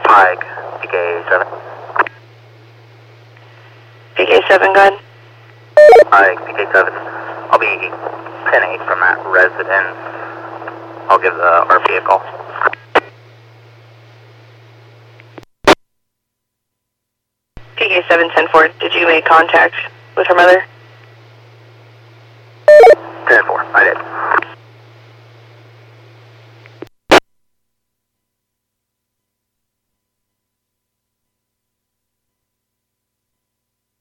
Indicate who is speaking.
Speaker 1: Pike, PK7.
Speaker 2: PK7, go ahead.
Speaker 1: Pike, PK7. I'll be 10-8 from that residence. I'll give the RP a call.
Speaker 2: PK7, 10-4, did you make contact with her mother?